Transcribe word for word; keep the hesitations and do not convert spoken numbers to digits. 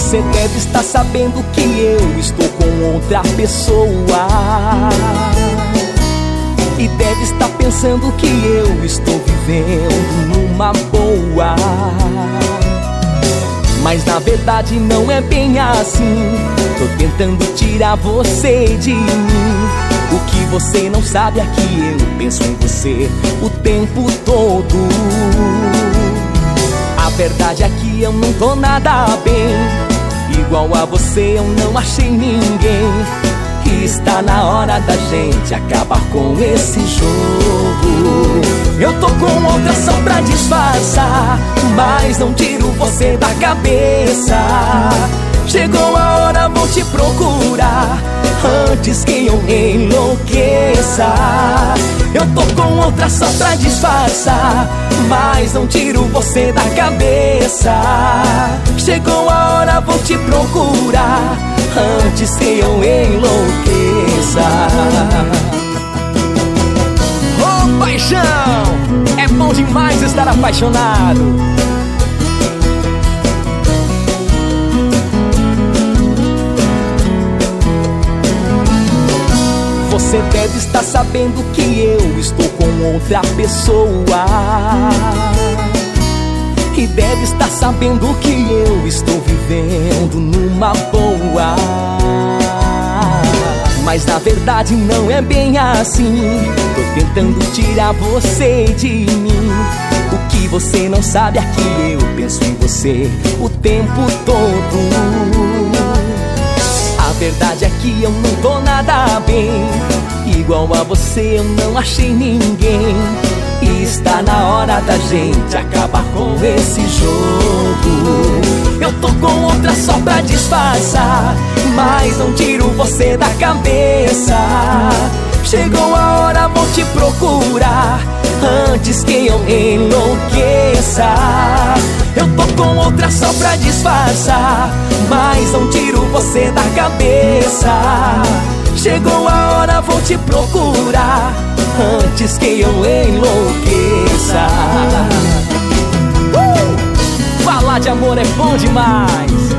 Você deve estar sabendo que eu estou com outra pessoa e deve estar pensando que eu estou vivendo numa boa. Mas na verdade não é bem assim. Tô tentando tirar você de mim. O que você não sabe é que eu penso em você o tempo todo. A verdade é que eu não tô nada bem. Igual a você eu não achei ninguém. E está na hora da gente acabar com esse jogo. Eu tô com outra só pra disfarçar, mas não tiro você da cabeça. Chegou a hora, vou te procurar antes que eu enlouqueça. Eu tô com outra só pra disfarçar, mas não tiro você da cabeça. Chegou a hora, vou te procurar antes que eu enlouqueça. Oh, paixão! É bom demais estar apaixonado. Você deve estar sabendo que eu estou com outra pessoa e deve estar sabendo que eu estou vivendo numa boa. Mas na verdade não é bem assim. Tô tentando tirar você de mim. O que você não sabe é que eu penso em você o tempo todo. A verdade é que eu não tô nada bem. Igual a você eu não achei ninguém. E está na hora da gente acabar com esse jogo. Eu tô com outra só pra disfarçar, mas não tiro você da cabeça. Chegou a hora, vou te procurar antes que eu enlouqueça. Eu tô com outra só pra disfarçar, mas não tiro você da cabeça. Chegou a hora, vou te procurar antes que eu enlouqueça. uh! Falar de amor é bom demais.